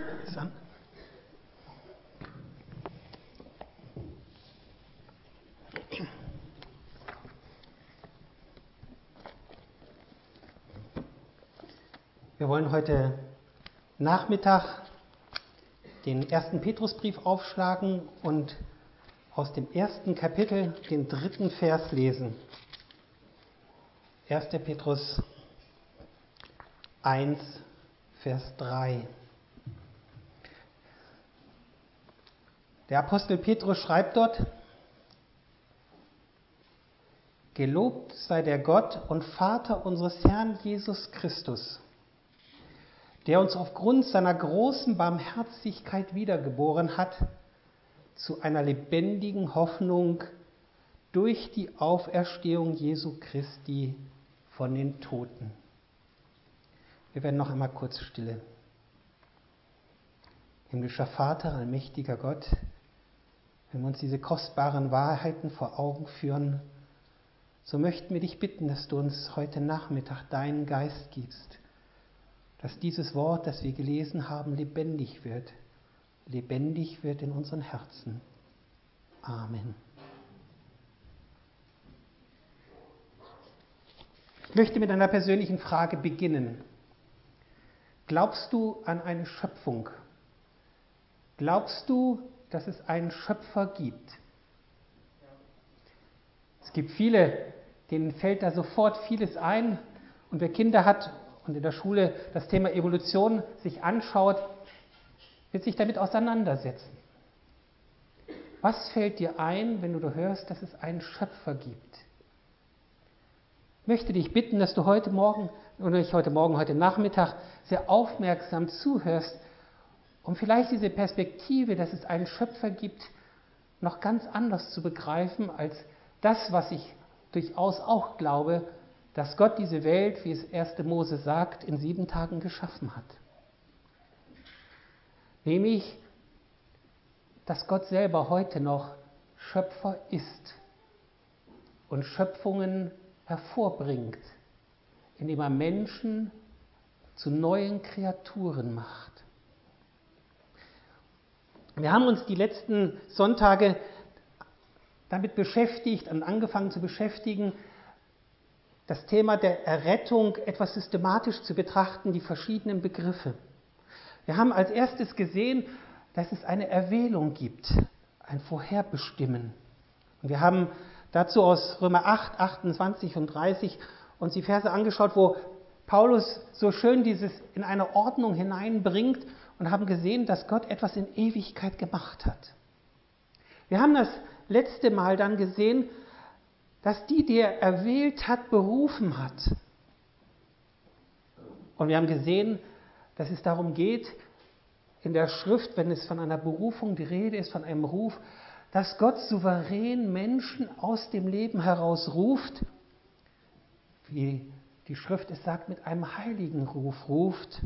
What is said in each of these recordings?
Ist an. Wir wollen heute Nachmittag den 1. Petrusbrief aufschlagen und aus dem 1. Kapitel den 3. Vers lesen. 1. Petrus 1, Vers 3. Der Apostel Petrus schreibt dort: Gelobt sei der Gott und Vater unseres Herrn Jesus Christus, der uns aufgrund seiner großen Barmherzigkeit wiedergeboren hat zu einer lebendigen Hoffnung durch die Auferstehung Jesu Christi von den Toten. Wir werden noch einmal kurz stille. Himmlischer Vater, allmächtiger Gott, wenn wir uns diese kostbaren Wahrheiten vor Augen führen, so möchten wir dich bitten, dass du uns heute Nachmittag deinen Geist gibst, dass dieses Wort, das wir gelesen haben, lebendig wird in unseren Herzen. Amen. Ich möchte mit einer persönlichen Frage beginnen. Glaubst du an eine Schöpfung? Glaubst du, dass es einen Schöpfer gibt? Es gibt viele, denen fällt da sofort vieles ein. Und wer Kinder hat und in der Schule das Thema Evolution sich anschaut, wird sich damit auseinandersetzen. Was fällt dir ein, wenn du hörst, dass es einen Schöpfer gibt? Ich möchte dich bitten, dass du heute Nachmittag sehr aufmerksam zuhörst, um vielleicht diese Perspektive, dass es einen Schöpfer gibt, noch ganz anders zu begreifen als das, was ich durchaus auch glaube, dass Gott diese Welt, wie es 1. Mose sagt, in 7 Tagen geschaffen hat. Nämlich, dass Gott selber heute noch Schöpfer ist und Schöpfungen hervorbringt, indem er Menschen zu neuen Kreaturen macht. Wir haben uns die letzten Sonntage damit beschäftigt und angefangen zu beschäftigen, das Thema der Errettung etwas systematisch zu betrachten, die verschiedenen Begriffe. Wir haben als erstes gesehen, dass es eine Erwählung gibt, ein Vorherbestimmen. Und wir haben dazu aus Römer 8, 28 und 30 uns die Verse angeschaut, wo Paulus so schön dieses in eine Ordnung hineinbringt und haben gesehen, dass Gott etwas in Ewigkeit gemacht hat. Wir haben das letzte Mal dann gesehen, dass die er erwählt hat, berufen hat. Und wir haben gesehen, dass es darum geht, in der Schrift, wenn es von einer Berufung die Rede ist, von einem Ruf, dass Gott souverän Menschen aus dem Leben heraus ruft, wie die Schrift es sagt, mit einem heiligen Ruf ruft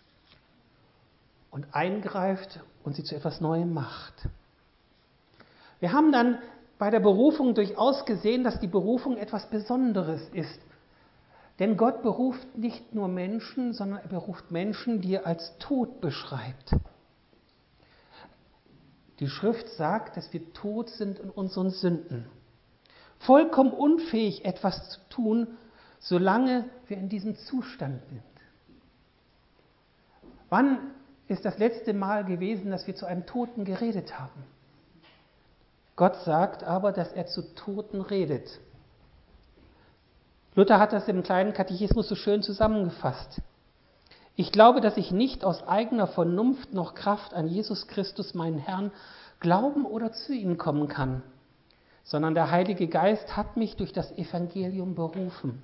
und eingreift und sie zu etwas Neuem macht. Wir haben dann bei der Berufung durchaus gesehen, dass die Berufung etwas Besonderes ist. Denn Gott beruft nicht nur Menschen, sondern er beruft Menschen, die er als tot beschreibt. Die Schrift sagt, dass wir tot sind in unseren Sünden. Vollkommen unfähig, etwas zu tun, solange wir in diesem Zustand sind. Wann ist das letzte Mal gewesen, dass wir zu einem Toten geredet haben? Gott sagt aber, dass er zu Toten redet. Luther hat das im kleinen Katechismus so schön zusammengefasst. Ich glaube, dass ich nicht aus eigener Vernunft noch Kraft an Jesus Christus, meinen Herrn, glauben oder zu ihm kommen kann, sondern der Heilige Geist hat mich durch das Evangelium berufen.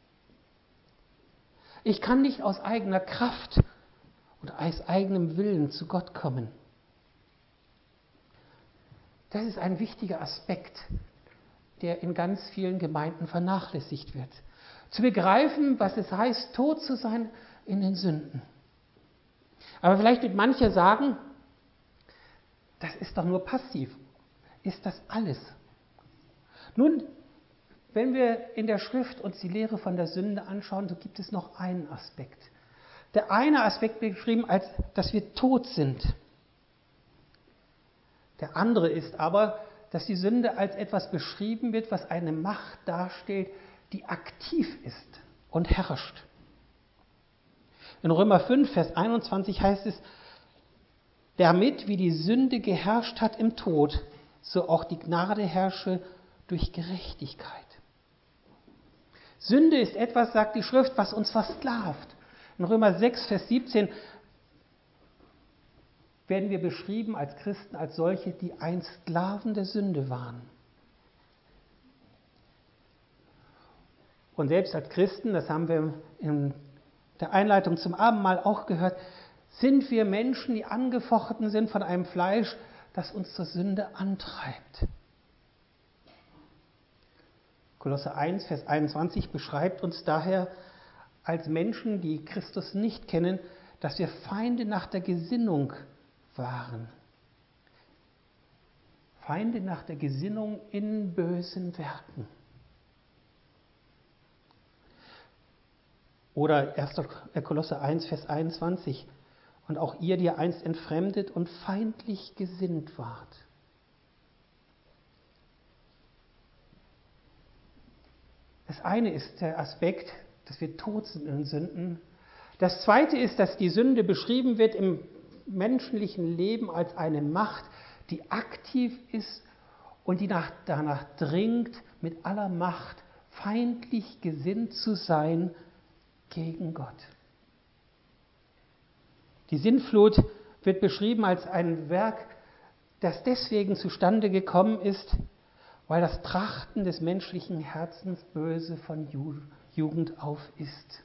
Ich kann nicht aus eigener Kraft oder aus eigenem Willen zu Gott kommen. Das ist ein wichtiger Aspekt, der in ganz vielen Gemeinden vernachlässigt wird. Zu begreifen, was es heißt, tot zu sein in den Sünden. Aber vielleicht wird mancher sagen, das ist doch nur passiv. Ist das alles? Nun, wenn wir in der Schrift uns die Lehre von der Sünde anschauen, so gibt es noch einen Aspekt. der eine Aspekt beschrieben, als dass wir tot sind. Der andere ist aber, dass die Sünde als etwas beschrieben wird, was eine Macht darstellt, die aktiv ist und herrscht. In Römer 5, Vers 21 heißt es, damit, wie die Sünde geherrscht hat im Tod, so auch die Gnade herrsche durch Gerechtigkeit. Sünde ist etwas, sagt die Schrift, was uns versklavt. In Römer 6, Vers 17 werden wir beschrieben als Christen, als solche, die einst Sklaven der Sünde waren. Und selbst als Christen, das haben wir in der Einleitung zum Abendmahl auch gehört, sind wir Menschen, die angefochten sind von einem Fleisch, das uns zur Sünde antreibt. Kolosser 1, Vers 21 beschreibt uns daher als Menschen, die Christus nicht kennen, dass wir Feinde nach der Gesinnung waren. Feinde nach der Gesinnung in bösen Werken. Oder 1. Kolosser 1, Vers 21. Und auch ihr, die ihr einst entfremdet und feindlich gesinnt wart. Das eine ist der Aspekt, dass wir tot sind in Sünden. Das zweite ist, dass die Sünde beschrieben wird im menschlichen Leben als eine Macht, die aktiv ist und die danach dringt, mit aller Macht feindlich gesinnt zu sein gegen Gott. Die Sintflut wird beschrieben als ein Werk, das deswegen zustande gekommen ist, weil das Trachten des menschlichen Herzens böse von Jugend auf ist.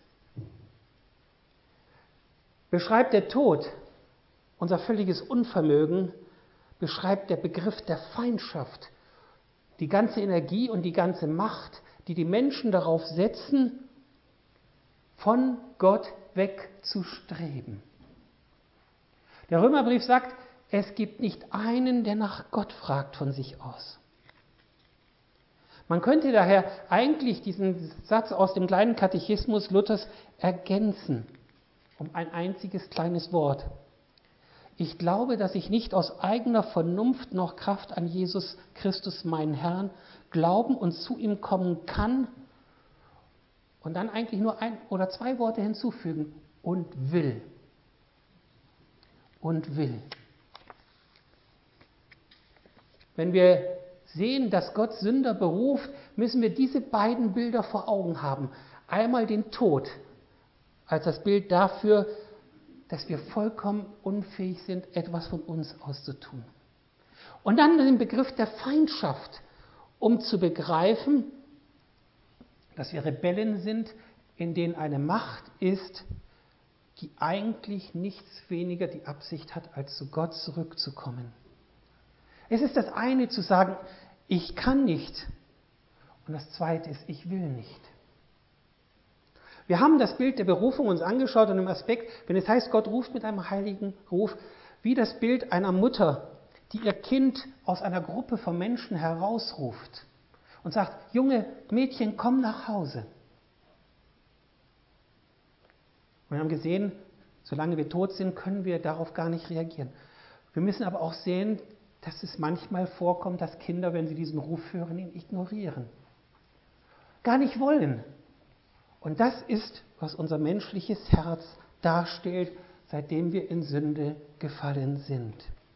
Beschreibt der Tod unser völliges Unvermögen, beschreibt der Begriff der Feindschaft die ganze Energie und die ganze Macht, die die Menschen darauf setzen, von Gott wegzustreben. Der Römerbrief sagt, es gibt nicht einen, der nach Gott fragt von sich aus. Man könnte daher eigentlich diesen Satz aus dem kleinen Katechismus Luthers ergänzen, um ein einziges kleines Wort. Ich glaube, dass ich nicht aus eigener Vernunft noch Kraft an Jesus Christus, meinen Herrn, glauben und zu ihm kommen kann und dann eigentlich nur ein oder zwei Worte hinzufügen und will. Und will. Wenn wir sehen, dass Gott Sünder beruft, müssen wir diese beiden Bilder vor Augen haben. Einmal den Tod als das Bild dafür, dass wir vollkommen unfähig sind, etwas von uns auszutun. Und dann den Begriff der Feindschaft, um zu begreifen, dass wir Rebellen sind, in denen eine Macht ist, die eigentlich nichts weniger die Absicht hat, als zu Gott zurückzukommen. Es ist das eine zu sagen, ich kann nicht. Und das zweite ist, ich will nicht. Wir haben das Bild der Berufung uns angeschaut und im Aspekt, wenn es heißt, Gott ruft mit einem heiligen Ruf, wie das Bild einer Mutter, die ihr Kind aus einer Gruppe von Menschen herausruft und sagt, Junge, Mädchen, komm nach Hause. Und wir haben gesehen, solange wir tot sind, können wir darauf gar nicht reagieren. Wir müssen aber auch sehen, dass es manchmal vorkommt, dass Kinder, wenn sie diesen Ruf hören, ihn ignorieren. Gar nicht wollen. Und das ist, was unser menschliches Herz darstellt, seitdem wir in Sünde gefallen sind.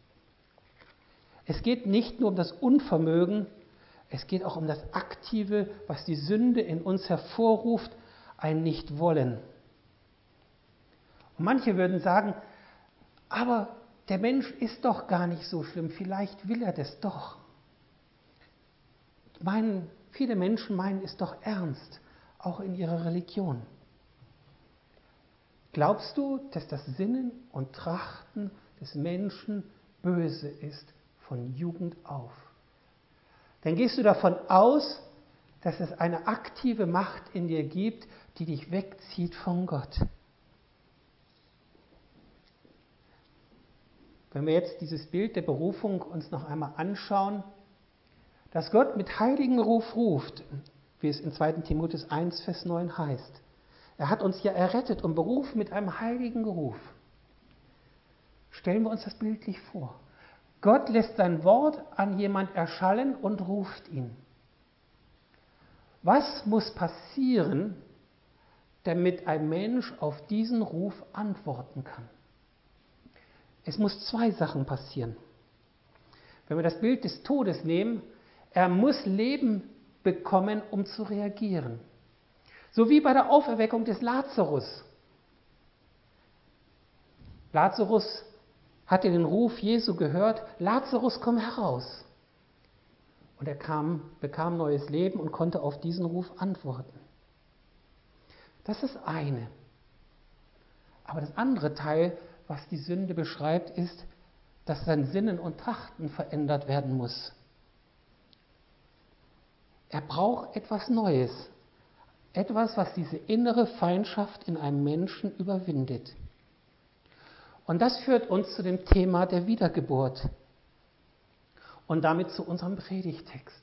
Es geht nicht nur um das Unvermögen, es geht auch um das Aktive, was die Sünde in uns hervorruft, ein Nichtwollen. Und manche würden sagen, aber der Mensch ist doch gar nicht so schlimm, vielleicht will er das doch. Viele Menschen meinen es doch ernst, auch in ihrer Religion. Glaubst du, dass das Sinnen und Trachten des Menschen böse ist von Jugend auf? Dann gehst du davon aus, dass es eine aktive Macht in dir gibt, die dich wegzieht von Gott. Wenn wir jetzt dieses Bild der Berufung uns noch einmal anschauen, dass Gott mit heiligen Ruf ruft, wie es in 2. Timotheus 1, Vers 9 heißt. Er hat uns ja errettet und berufen mit einem heiligen Ruf. Stellen wir uns das bildlich vor. Gott lässt sein Wort an jemand erschallen und ruft ihn. Was muss passieren, damit ein Mensch auf diesen Ruf antworten kann? Es muss zwei Sachen passieren. Wenn wir das Bild des Todes nehmen, er muss Leben bekommen, um zu reagieren. So wie bei der Auferweckung des Lazarus. Lazarus hatte den Ruf Jesu gehört, Lazarus, komm heraus. Und er bekam neues Leben und konnte auf diesen Ruf antworten. Das ist eine. Aber das andere Teil, was die Sünde beschreibt, ist, dass sein Sinnen und Trachten verändert werden muss. Er braucht etwas Neues. Etwas, was diese innere Feindschaft in einem Menschen überwindet. Und das führt uns zu dem Thema der Wiedergeburt und damit zu unserem Predigtext.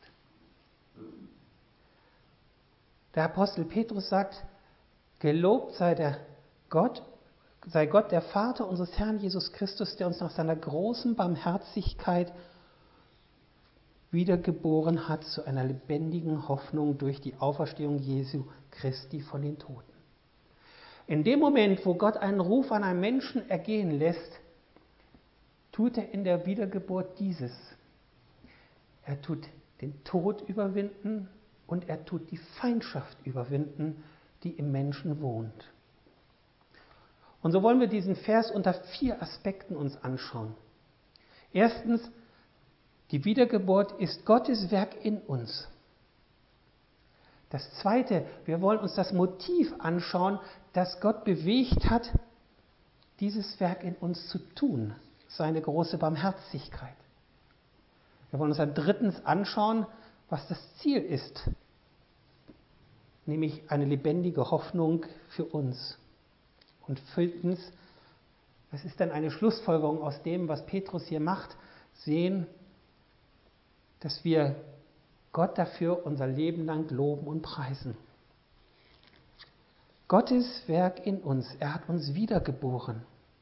Der Apostel Petrus sagt, gelobt sei Gott, der Vater unseres Herrn Jesus Christus, der uns nach seiner großen Barmherzigkeit wiedergeboren hat zu einer lebendigen Hoffnung durch die Auferstehung Jesu Christi von den Toten. In dem Moment, wo Gott einen Ruf an einen Menschen ergehen lässt, tut er in der Wiedergeburt dieses. Er tut den Tod überwinden und er tut die Feindschaft überwinden, die im Menschen wohnt. Und so wollen wir diesen Vers unter 4 Aspekten uns anschauen. Erstens, die Wiedergeburt ist Gottes Werk in uns. Das Zweite, wir wollen uns das Motiv anschauen, das Gott bewegt hat, dieses Werk in uns zu tun, seine große Barmherzigkeit. Wir wollen uns dann drittens anschauen, was das Ziel ist, nämlich eine lebendige Hoffnung für uns. Und viertens, was ist dann eine Schlussfolgerung aus dem, was Petrus hier macht, sehen, dass wir Gott dafür unser Leben lang loben und preisen. Gottes Werk in uns, er hat uns wiedergeboren.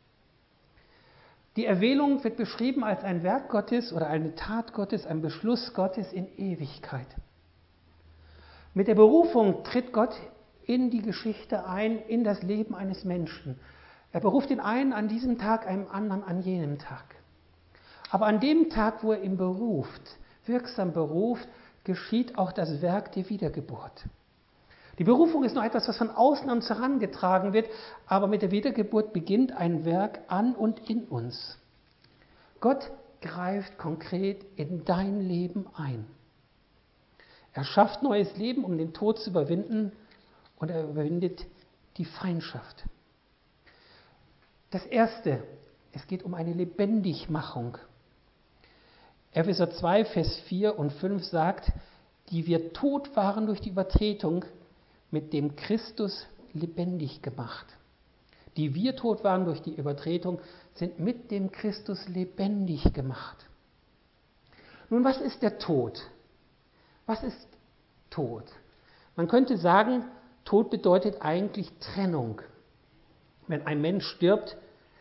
Die Erwählung wird beschrieben als ein Werk Gottes oder eine Tat Gottes, ein Beschluss Gottes in Ewigkeit. Mit der Berufung tritt Gott in die Geschichte ein, in das Leben eines Menschen. Er beruft den einen an diesem Tag, einem anderen an jenem Tag. Aber an dem Tag, wo er ihn beruft, wirksam beruft, geschieht auch das Werk der Wiedergeburt. Die Berufung ist nur etwas, was von außen an uns herangetragen wird, aber mit der Wiedergeburt beginnt ein Werk an und in uns. Gott greift konkret in dein Leben ein. Er schafft neues Leben, um den Tod zu überwinden, und er überwindet die Feindschaft. Das Erste, es geht um eine Lebendigmachung. Epheser 2, Vers 4 und 5 sagt, die wir tot waren durch die Übertretung, mit dem Christus lebendig gemacht. Die wir tot waren durch die Übertretung, sind mit dem Christus lebendig gemacht. Nun, was ist der Tod? Was ist Tod? Man könnte sagen, Tod bedeutet eigentlich Trennung. Wenn ein Mensch stirbt,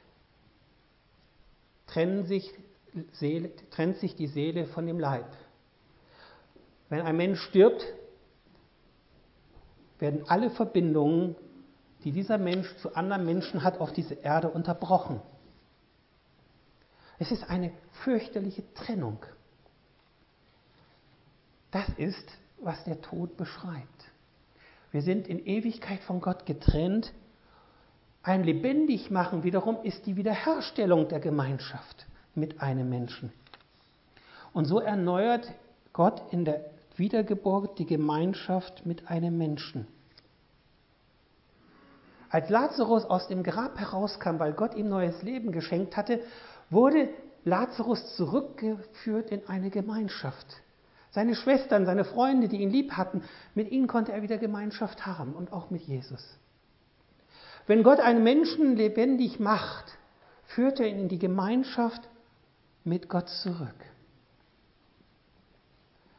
trennt sich die Seele von dem Leib. Wenn ein Mensch stirbt, werden alle Verbindungen, die dieser Mensch zu anderen Menschen hat, auf dieser Erde unterbrochen. Es ist eine fürchterliche Trennung. Das ist, was der Tod beschreibt. Wir sind in Ewigkeit von Gott getrennt. Ein Lebendigmachen wiederum ist die Wiederherstellung der Gemeinschaft mit einem Menschen. Und so erneuert Gott in der Wiedergeburt die Gemeinschaft mit einem Menschen. Als Lazarus aus dem Grab herauskam, weil Gott ihm neues Leben geschenkt hatte, wurde Lazarus zurückgeführt in eine Gemeinschaft. Seine Schwestern, seine Freunde, die ihn lieb hatten, mit ihnen konnte er wieder Gemeinschaft haben und auch mit Jesus. Wenn Gott einen Menschen lebendig macht, führt er ihn in die Gemeinschaft mit Gott zurück.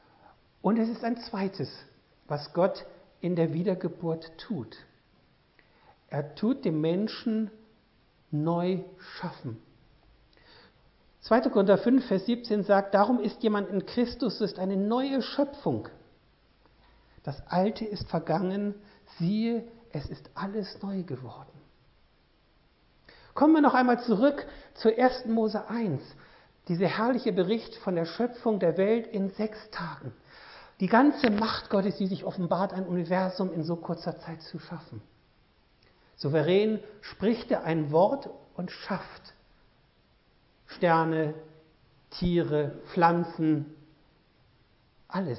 Und es ist ein zweites, was Gott in der Wiedergeburt tut. Er tut den Menschen neu schaffen. 2. Korinther 5, Vers 17 sagt, darum ist jemand in Christus, so ist eine neue Schöpfung. Das Alte ist vergangen, siehe, es ist alles neu geworden. Kommen wir noch einmal zurück zu 1. Mose 1, dieser herrliche Bericht von der Schöpfung der Welt in 6 Tagen. Die ganze Macht Gottes, die sich offenbart, ein Universum in so kurzer Zeit zu schaffen. Souverän spricht er ein Wort und schafft Sterne, Tiere, Pflanzen, alles.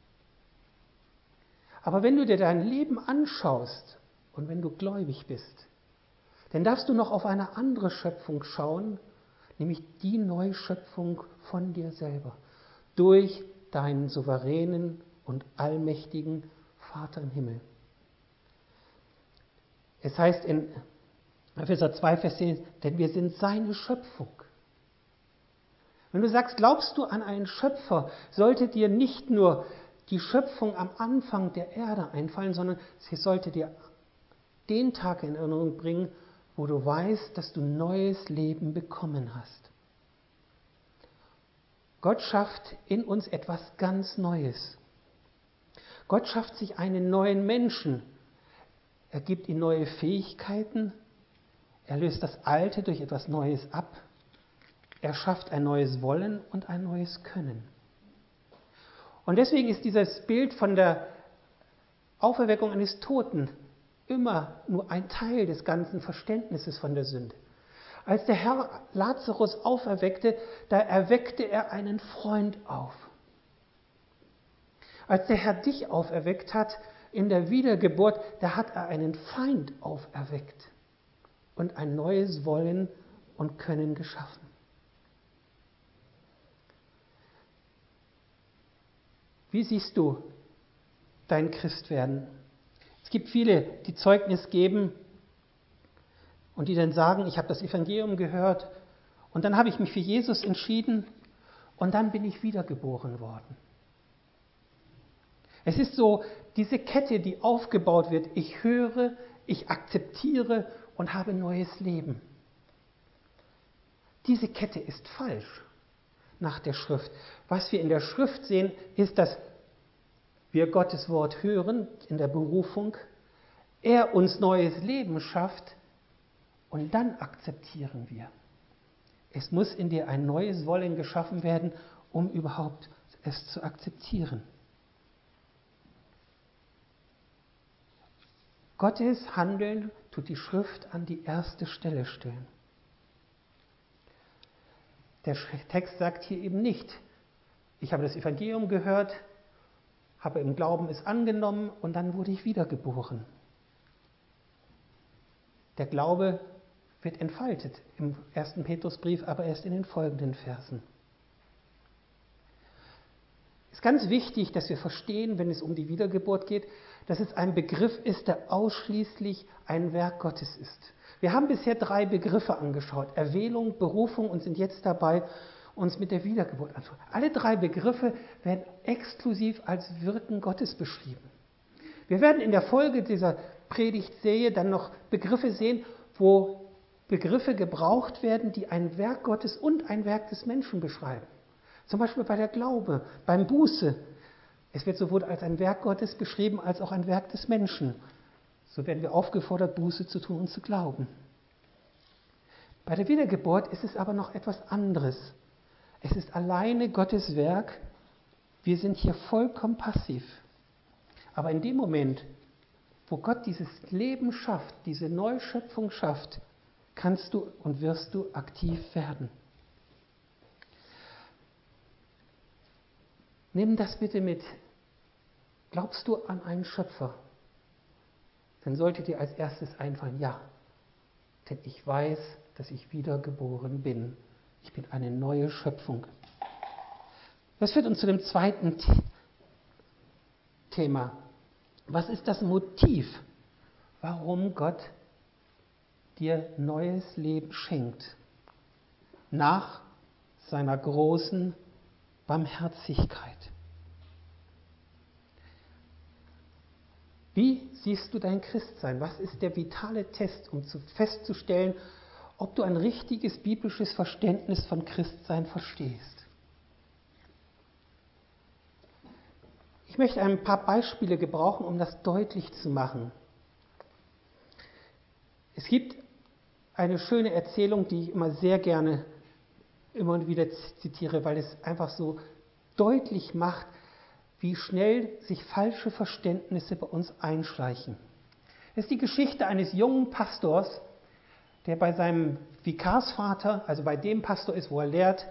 Aber wenn du dir dein Leben anschaust und wenn du gläubig bist, dann darfst du noch auf eine andere Schöpfung schauen, nämlich die Neuschöpfung von dir selber, durch deinen souveränen und allmächtigen Vater im Himmel. Es heißt in Epheser 2, Vers 10, denn wir sind seine Schöpfung. Wenn du sagst, glaubst du an einen Schöpfer, sollte dir nicht nur die Schöpfung am Anfang der Erde einfallen, sondern sie sollte dir den Tag in Erinnerung bringen, wo du weißt, dass du neues Leben bekommen hast. Gott schafft in uns etwas ganz Neues. Gott schafft sich einen neuen Menschen. Er gibt ihm neue Fähigkeiten. Er löst das Alte durch etwas Neues ab. Er schafft ein neues Wollen und ein neues Können. Und deswegen ist dieses Bild von der Auferweckung eines Toten immer nur ein Teil des ganzen Verständnisses von der Sünde. Als der Herr Lazarus auferweckte, da erweckte er einen Freund auf. Als der Herr dich auferweckt hat in der Wiedergeburt, da hat er einen Feind auferweckt und ein neues Wollen und Können geschaffen. Wie siehst du dein Christwerden? Es gibt viele, die Zeugnis geben und die dann sagen, ich habe das Evangelium gehört und dann habe ich mich für Jesus entschieden und dann bin ich wiedergeboren worden. Es ist so diese Kette, die aufgebaut wird. Ich höre, ich akzeptiere und habe neues Leben. Diese Kette ist falsch nach der Schrift. Was wir in der Schrift sehen, ist, dass wir Gottes Wort hören in der Berufung, er uns neues Leben schafft und dann akzeptieren wir. Es muss in dir ein neues Wollen geschaffen werden, um überhaupt es zu akzeptieren. Gottes Handeln tut die Schrift an die erste Stelle stellen. Der Text sagt hier eben nicht, ich habe das Evangelium gehört, habe im Glauben es angenommen und dann wurde ich wiedergeboren. Der Glaube wird entfaltet im 1. Petrusbrief, aber erst in den folgenden Versen. Es ist ganz wichtig, dass wir verstehen, wenn es um die Wiedergeburt geht, dass es ein Begriff ist, der ausschließlich ein Werk Gottes ist. Wir haben bisher 3 Begriffe angeschaut, Erwählung, Berufung und sind jetzt dabei, uns mit der Wiedergeburt anzuschauen. Alle 3 Begriffe werden exklusiv als Wirken Gottes beschrieben. Wir werden in der Folge dieser Predigtserie dann noch Begriffe sehen, wo Begriffe gebraucht werden, die ein Werk Gottes und ein Werk des Menschen beschreiben. Zum Beispiel bei der Glaube, beim Buße. Es wird sowohl als ein Werk Gottes beschrieben, als auch ein Werk des Menschen. So werden wir aufgefordert, Buße zu tun und zu glauben. Bei der Wiedergeburt ist es aber noch etwas anderes. Es ist alleine Gottes Werk. Wir sind hier vollkommen passiv. Aber in dem Moment, wo Gott dieses Leben schafft, diese Neuschöpfung schafft, kannst du und wirst du aktiv werden. Nimm das bitte mit. Glaubst du an einen Schöpfer? Dann sollte dir als erstes einfallen, ja, denn ich weiß, dass ich wiedergeboren bin. Ich bin eine neue Schöpfung. Das führt uns zu dem zweiten Thema. Was ist das Motiv, warum Gott dir neues Leben schenkt? Nach seiner großen Barmherzigkeit. Wie siehst du dein Christsein? Was ist der vitale Test, um festzustellen, ob du ein richtiges biblisches Verständnis von Christsein verstehst? Ich möchte ein paar Beispiele gebrauchen, um das deutlich zu machen. Es gibt eine schöne Erzählung, die ich immer sehr gerne immer und wieder zitiere, weil es einfach so deutlich macht, wie schnell sich falsche Verständnisse bei uns einschleichen. Es ist die Geschichte eines jungen Pastors, der bei seinem Vikarsvater, also bei dem Pastor ist, wo er lehrt,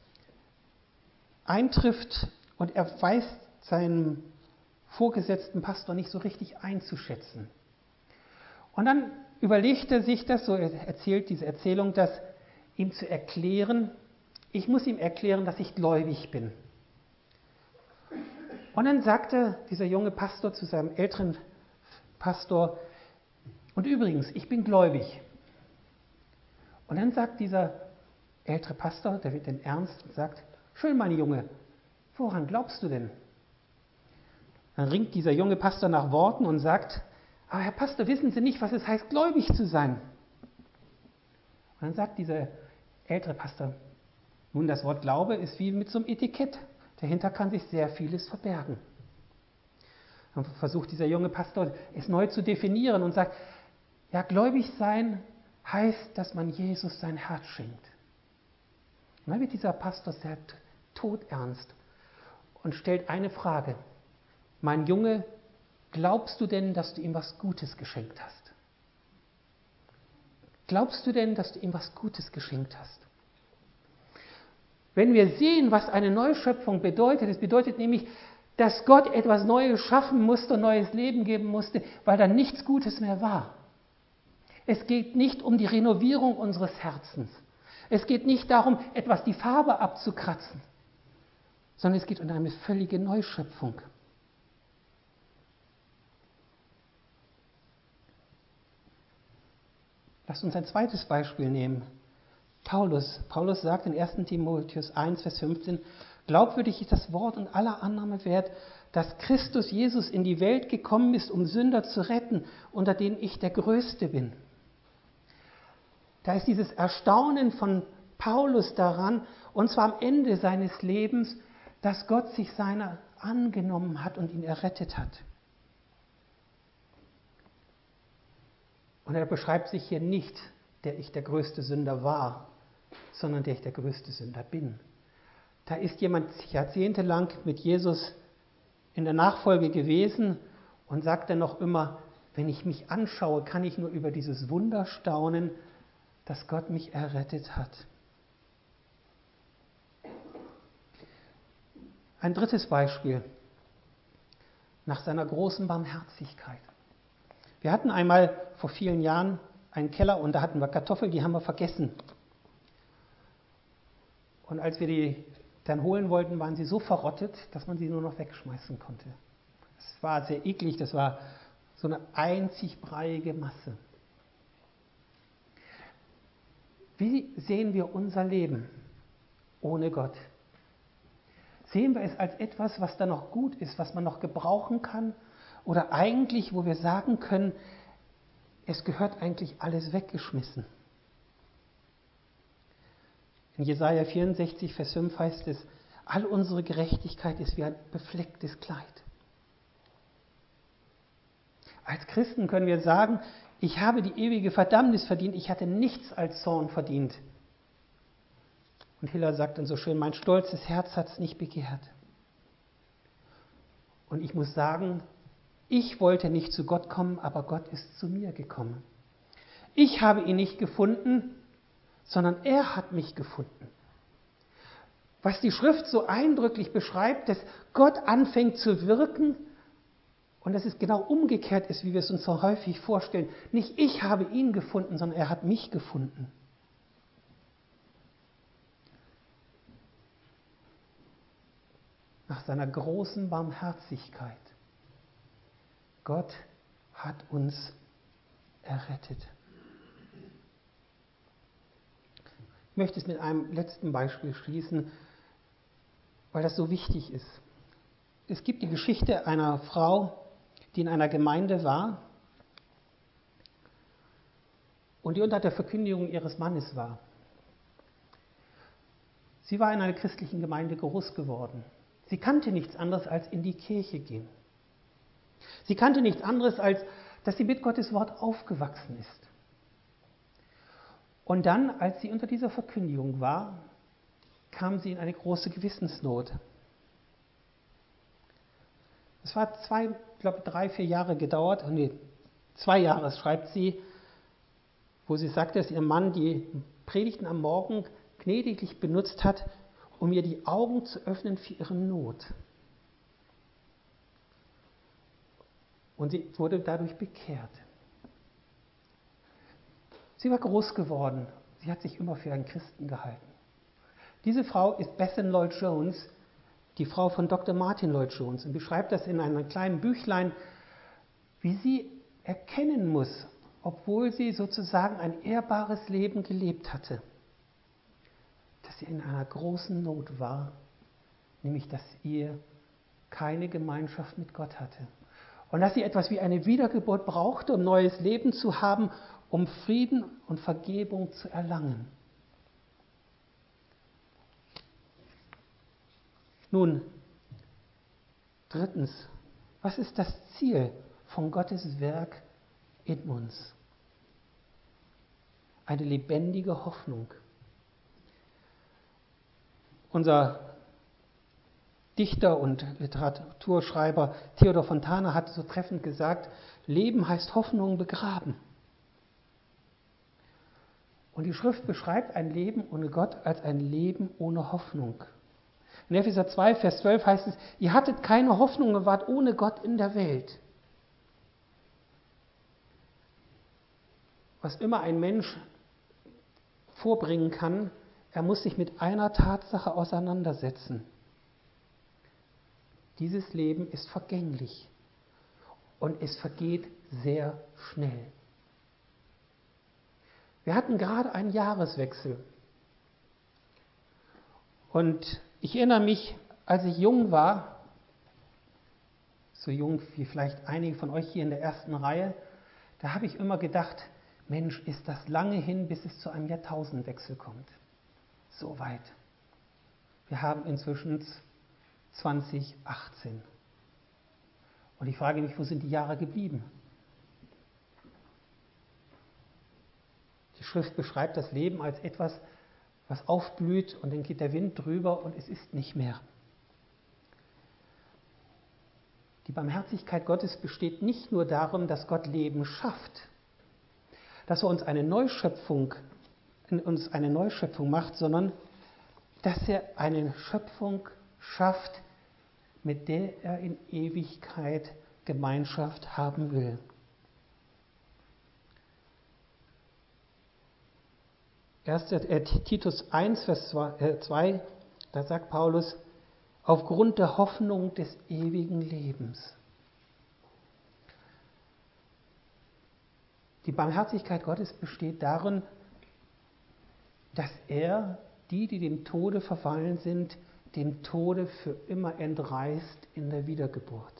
eintrifft und er weiß seinen vorgesetzten Pastor nicht so richtig einzuschätzen. Und dann überlegt er sich das, so erzählt diese Erzählung, dass ihm zu erklären, ich muss ihm erklären, dass ich gläubig bin. Und dann sagte dieser junge Pastor zu seinem älteren Pastor, und übrigens, ich bin gläubig. Und dann sagt dieser ältere Pastor, der wird dann ernst und sagt, schön, mein Junge, woran glaubst du denn? Dann ringt dieser junge Pastor nach Worten und sagt, aber Herr Pastor, wissen Sie nicht, was es heißt, gläubig zu sein? Und dann sagt dieser ältere Pastor, nun, das Wort Glaube ist wie mit so einem Etikett. Dahinter kann sich sehr vieles verbergen. Dann versucht dieser junge Pastor, es neu zu definieren und sagt, ja, gläubig sein heißt, dass man Jesus sein Herz schenkt. Und dann wird dieser Pastor sehr todernst und stellt eine Frage. Mein Junge, glaubst du denn, dass du ihm was Gutes geschenkt hast? Glaubst du denn, dass du ihm was Gutes geschenkt hast? Wenn wir sehen, was eine Neuschöpfung bedeutet, es bedeutet nämlich, dass Gott etwas Neues schaffen musste, ein neues Leben geben musste, weil da nichts Gutes mehr war. Es geht nicht um die Renovierung unseres Herzens. Es geht nicht darum, etwas die Farbe abzukratzen, sondern es geht um eine völlige Neuschöpfung. Lasst uns ein zweites Beispiel nehmen. Paulus sagt in 1. Timotheus 1, Vers 15, glaubwürdig ist das Wort und aller Annahme wert, dass Christus Jesus in die Welt gekommen ist, um Sünder zu retten, unter denen ich der Größte bin. Da ist dieses Erstaunen von Paulus daran, und zwar am Ende seines Lebens, dass Gott sich seiner angenommen hat und ihn errettet hat. Und er beschreibt sich hier nicht, der ich der größte Sünder war, sondern der ich der größte Sünder bin. Da ist jemand jahrzehntelang mit Jesus in der Nachfolge gewesen und sagt dann noch immer, wenn ich mich anschaue, kann ich nur über dieses Wunder staunen, dass Gott mich errettet hat. Ein drittes Beispiel, nach seiner großen Barmherzigkeit. Wir hatten einmal vor vielen Jahren einen Keller und da hatten wir Kartoffeln, die haben wir vergessen. Und als wir die dann holen wollten, waren sie so verrottet, dass man sie nur noch wegschmeißen konnte. Es war sehr eklig, das war so eine einzig breiige Masse. Wie sehen wir unser Leben ohne Gott? Sehen wir es als etwas, was da noch gut ist, was man noch gebrauchen kann? Oder eigentlich, wo wir sagen können, es gehört eigentlich alles weggeschmissen? In Jesaja 64, Vers 5 heißt es, all unsere Gerechtigkeit ist wie ein beflecktes Kleid. Als Christen können wir sagen, ich habe die ewige Verdammnis verdient, ich hatte nichts als Zorn verdient. Und Hiller sagt dann so schön, mein stolzes Herz hat es nicht begehrt. Und ich muss sagen, ich wollte nicht zu Gott kommen, aber Gott ist zu mir gekommen. Ich habe ihn nicht gefunden, sondern er hat mich gefunden. Was die Schrift so eindrücklich beschreibt, dass Gott anfängt zu wirken und dass es genau umgekehrt ist, wie wir es uns so häufig vorstellen. Nicht ich habe ihn gefunden, sondern er hat mich gefunden. Nach seiner großen Barmherzigkeit. Gott hat uns errettet. Ich möchte es mit einem letzten Beispiel schließen, weil das so wichtig ist. Es gibt die Geschichte einer Frau, die in einer Gemeinde war und die unter der Verkündigung ihres Mannes war. Sie war in einer christlichen Gemeinde groß geworden. Sie kannte nichts anderes als in die Kirche gehen. Sie kannte nichts anderes, als dass sie mit Gottes Wort aufgewachsen ist. Und dann, als sie unter dieser Verkündigung war, kam sie in eine große Gewissensnot. Es hat 3, 4 Jahre gedauert, 2 Jahre schreibt sie, wo sie sagt, dass ihr Mann die Predigten am Morgen gnädiglich benutzt hat, um ihr die Augen zu öffnen für ihre Not. Und sie wurde dadurch bekehrt. Sie war groß geworden. Sie hat sich immer für einen Christen gehalten. Diese Frau ist Bethan Lloyd Jones, die Frau von Dr. Martin Lloyd Jones, und beschreibt das in einem kleinen Büchlein, wie sie erkennen muss, obwohl sie sozusagen ein ehrbares Leben gelebt hatte, dass sie in einer großen Not war, nämlich dass ihr keine Gemeinschaft mit Gott hatte. Und dass sie etwas wie eine Wiedergeburt brauchte, um neues Leben zu haben, um Frieden und Vergebung zu erlangen. Nun, drittens, was ist das Ziel von Gottes Werk in uns? Eine lebendige Hoffnung. Unser Dichter und Literaturschreiber Theodor Fontane hat so treffend gesagt, Leben heißt Hoffnung begraben. Und die Schrift beschreibt ein Leben ohne Gott als ein Leben ohne Hoffnung. In Epheser 2, Vers 12 heißt es, ihr hattet keine Hoffnung und wart ohne Gott in der Welt. Was immer ein Mensch vorbringen kann, er muss sich mit einer Tatsache auseinandersetzen. Dieses Leben ist vergänglich und es vergeht sehr schnell. Wir hatten gerade einen Jahreswechsel und ich erinnere mich, als ich jung war, so jung wie vielleicht einige von euch hier in der ersten Reihe, da habe ich immer gedacht, Mensch, ist das lange hin, bis es zu einem Jahrtausendwechsel kommt. So weit. Wir haben inzwischen 2018. Und ich frage mich, wo sind die Jahre geblieben? Die Schrift beschreibt das Leben als etwas, was aufblüht und dann geht der Wind drüber und es ist nicht mehr. Die Barmherzigkeit Gottes besteht nicht nur darin, dass Gott Leben schafft, dass er uns eine Neuschöpfung macht, sondern dass er eine Schöpfung schafft, mit der er in Ewigkeit Gemeinschaft haben will. Titus 1, Vers 2, da sagt Paulus, aufgrund der Hoffnung des ewigen Lebens. Die Barmherzigkeit Gottes besteht darin, dass er die dem Tode verfallen sind, dem Tode für immer entreißt in der Wiedergeburt.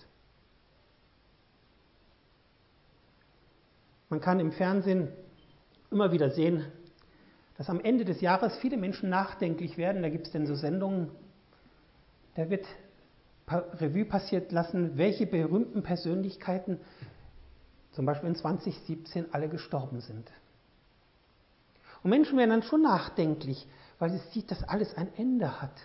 Man kann im Fernsehen immer wieder sehen, dass am Ende des Jahres viele Menschen nachdenklich werden. Da gibt es dann so Sendungen, da wird Revue passiert lassen, welche berühmten Persönlichkeiten zum Beispiel in 2017 alle gestorben sind. Und Menschen werden dann schon nachdenklich, weil sie sieht, dass alles ein Ende hat.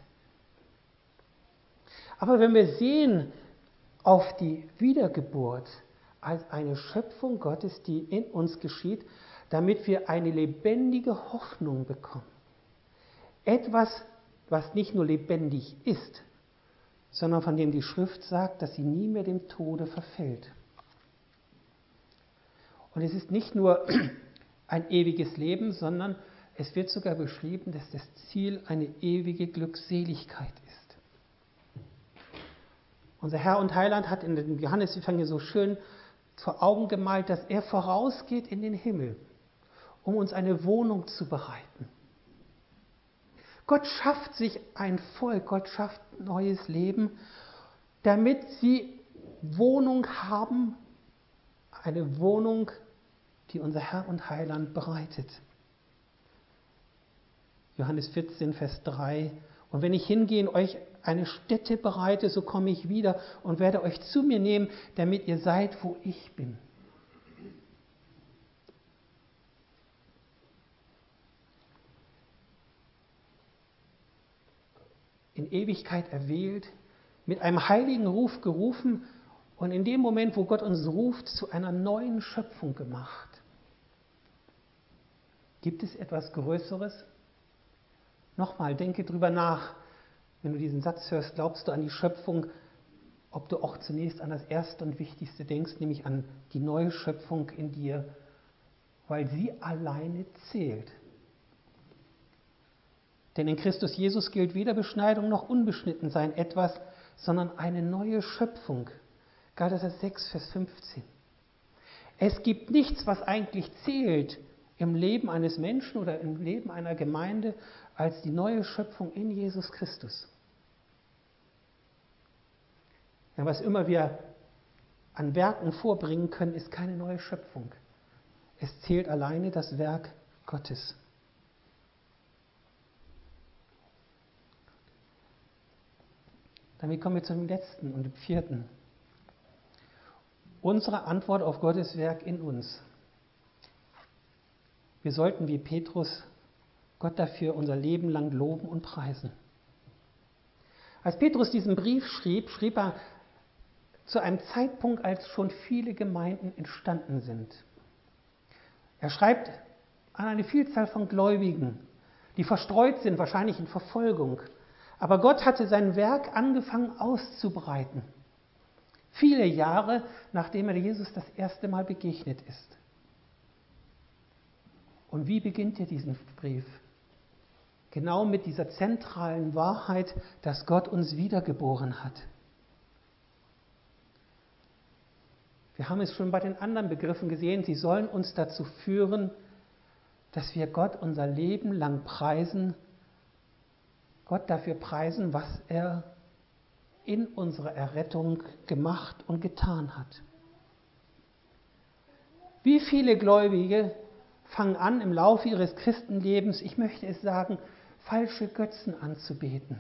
Aber wenn wir sehen auf die Wiedergeburt als eine Schöpfung Gottes, die in uns geschieht, damit wir eine lebendige Hoffnung bekommen. Etwas, was nicht nur lebendig ist, sondern von dem die Schrift sagt, dass sie nie mehr dem Tode verfällt. Und es ist nicht nur ein ewiges Leben, sondern es wird sogar beschrieben, dass das Ziel eine ewige Glückseligkeit ist. Unser Herr und Heiland hat in dem Johannesevangelium so schön vor Augen gemalt, dass er vorausgeht in den Himmel, um uns eine Wohnung zu bereiten. Gott schafft sich ein Volk, Gott schafft neues Leben, damit sie Wohnung haben eine Wohnung, die unser Herr und Heiland bereitet. Johannes 14, Vers 3. Und wenn ich hingehe und euch eine Stätte bereite, so komme ich wieder und werde euch zu mir nehmen, damit ihr seid, wo ich bin. In Ewigkeit erwählt, mit einem heiligen Ruf gerufen und in dem Moment, wo Gott uns ruft, zu einer neuen Schöpfung gemacht. Gibt es etwas Größeres? Nochmal, denke drüber nach. Wenn du diesen Satz hörst, glaubst du an die Schöpfung, ob du auch zunächst an das Erste und Wichtigste denkst, nämlich an die neue Schöpfung in dir, weil sie alleine zählt. Denn in Christus Jesus gilt weder Beschneidung noch Unbeschnittensein etwas, sondern eine neue Schöpfung. Galater 6, Vers 15. Es gibt nichts, was eigentlich zählt im Leben eines Menschen oder im Leben einer Gemeinde, als die neue Schöpfung in Jesus Christus. Ja, was immer wir an Werken vorbringen können, ist keine neue Schöpfung. Es zählt alleine das Werk Gottes. Damit kommen wir zum letzten und dem vierten. Unsere Antwort auf Gottes Werk in uns. Wir sollten wie Petrus Gott dafür unser Leben lang loben und preisen. Als Petrus diesen Brief schrieb, schrieb er zu einem Zeitpunkt, als schon viele Gemeinden entstanden sind. Er schreibt an eine Vielzahl von Gläubigen, die verstreut sind, wahrscheinlich in Verfolgung. Aber Gott hatte sein Werk angefangen auszubreiten. Viele Jahre, nachdem er Jesus das erste Mal begegnet ist. Und wie beginnt er diesen Brief? Genau mit dieser zentralen Wahrheit, dass Gott uns wiedergeboren hat. Wir haben es schon bei den anderen Begriffen gesehen, sie sollen uns dazu führen, dass wir Gott unser Leben lang preisen, Gott dafür preisen, was er in unserer Errettung gemacht und getan hat. Wie viele Gläubige fangen an, im Laufe ihres Christenlebens, ich möchte es sagen, falsche Götzen anzubeten.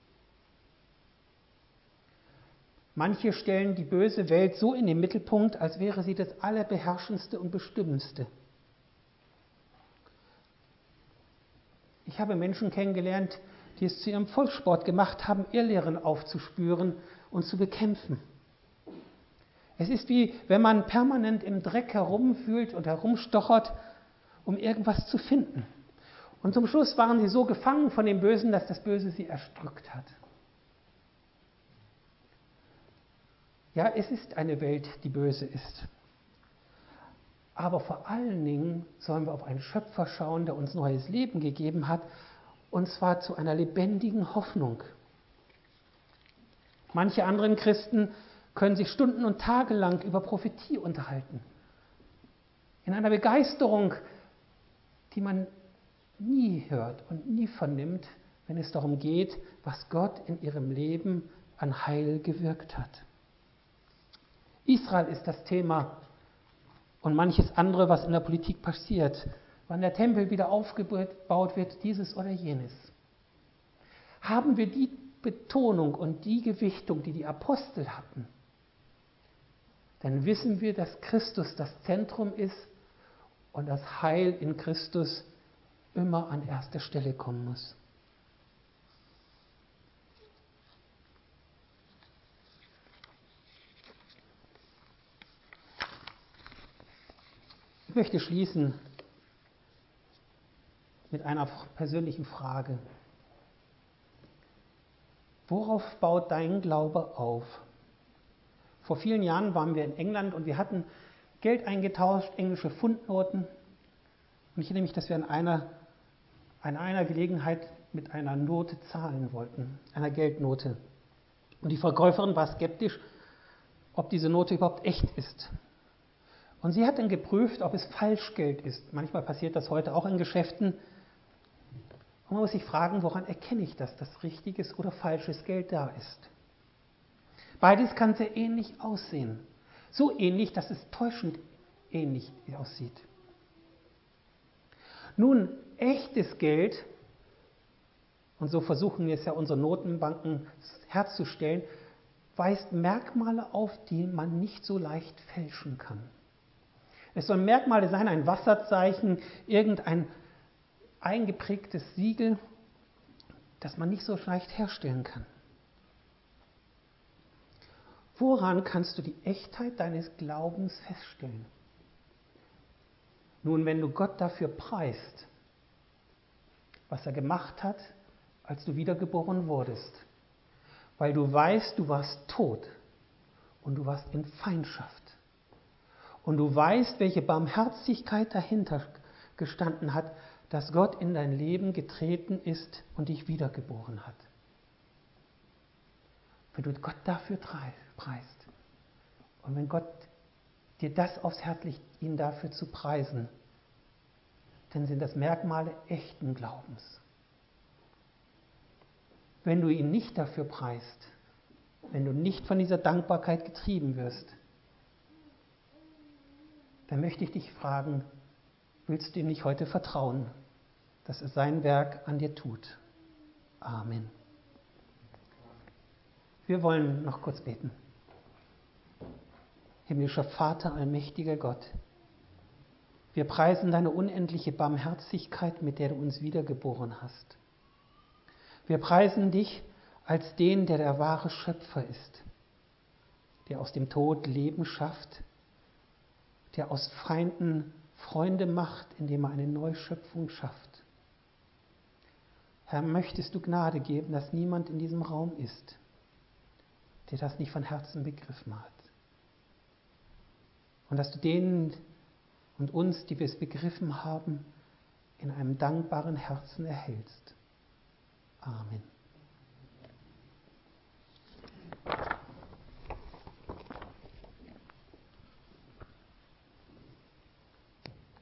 Manche stellen die böse Welt so in den Mittelpunkt, als wäre sie das Allerbeherrschendste und Bestimmendste. Ich habe Menschen kennengelernt, die es zu ihrem Volkssport gemacht haben, Irrlehren aufzuspüren und zu bekämpfen. Es ist wie, wenn man permanent im Dreck herumwühlt und herumstochert, um irgendwas zu finden. Und zum Schluss waren sie so gefangen von dem Bösen, dass das Böse sie erdrückt hat. Ja, es ist eine Welt, die böse ist. Aber vor allen Dingen sollen wir auf einen Schöpfer schauen, der uns neues Leben gegeben hat, und zwar zu einer lebendigen Hoffnung. Manche anderen Christen können sich Stunden und Tage lang über Prophetie unterhalten. In einer Begeisterung, die man nie hört und nie vernimmt, wenn es darum geht, was Gott in ihrem Leben an Heil gewirkt hat. Israel ist das Thema und manches andere, was in der Politik passiert, wann der Tempel wieder aufgebaut wird, dieses oder jenes. Haben wir die Betonung und die Gewichtung, die die Apostel hatten, dann wissen wir, dass Christus das Zentrum ist und das Heil in Christus immer an erster Stelle kommen muss. Ich möchte schließen mit einer persönlichen Frage. Worauf baut dein Glaube auf? Vor vielen Jahren waren wir in England und wir hatten Geld eingetauscht, englische Pfundnoten. Und ich erinnere mich, dass wir an einer Gelegenheit mit einer Note zahlen wollten, einer Geldnote. Und die Verkäuferin war skeptisch, ob diese Note überhaupt echt ist. Und sie hat dann geprüft, ob es Falschgeld ist. Manchmal passiert das heute auch in Geschäften. Und man muss sich fragen, woran erkenne ich das, dass richtiges oder falsches Geld da ist. Beides kann sehr ähnlich aussehen. So ähnlich, dass es täuschend ähnlich aussieht. Nun, echtes Geld, und so versuchen wir es ja unsere Notenbanken herzustellen, weist Merkmale auf, die man nicht so leicht fälschen kann. Es sollen Merkmale sein, ein Wasserzeichen, irgendein eingeprägtes Siegel, das man nicht so leicht herstellen kann. Woran kannst du die Echtheit deines Glaubens feststellen? Nun, wenn du Gott dafür preist, was er gemacht hat, als du wiedergeboren wurdest, weil du weißt, du warst tot und du warst in Feindschaft und du weißt, welche Barmherzigkeit dahinter gestanden hat, dass Gott in dein Leben getreten ist und dich wiedergeboren hat. Wenn du Gott dafür preist und wenn Gott dir das aufs Herz legt, ihn dafür zu preisen, dann sind das Merkmale echten Glaubens. Wenn du ihn nicht dafür preist, wenn du nicht von dieser Dankbarkeit getrieben wirst, dann möchte ich dich fragen, willst du ihm nicht heute vertrauen, dass er sein Werk an dir tut? Amen. Wir wollen noch kurz beten. Himmlischer Vater, allmächtiger Gott, wir preisen deine unendliche Barmherzigkeit, mit der du uns wiedergeboren hast. Wir preisen dich als den, der der wahre Schöpfer ist, der aus dem Tod Leben schafft, der aus Feinden Freunde macht, indem er eine Neuschöpfung schafft. Herr, möchtest du Gnade geben, dass niemand in diesem Raum ist, der das nicht von Herzen begriffen hat. Und dass du denen und uns, die wir es begriffen haben, in einem dankbaren Herzen erhältst. Amen.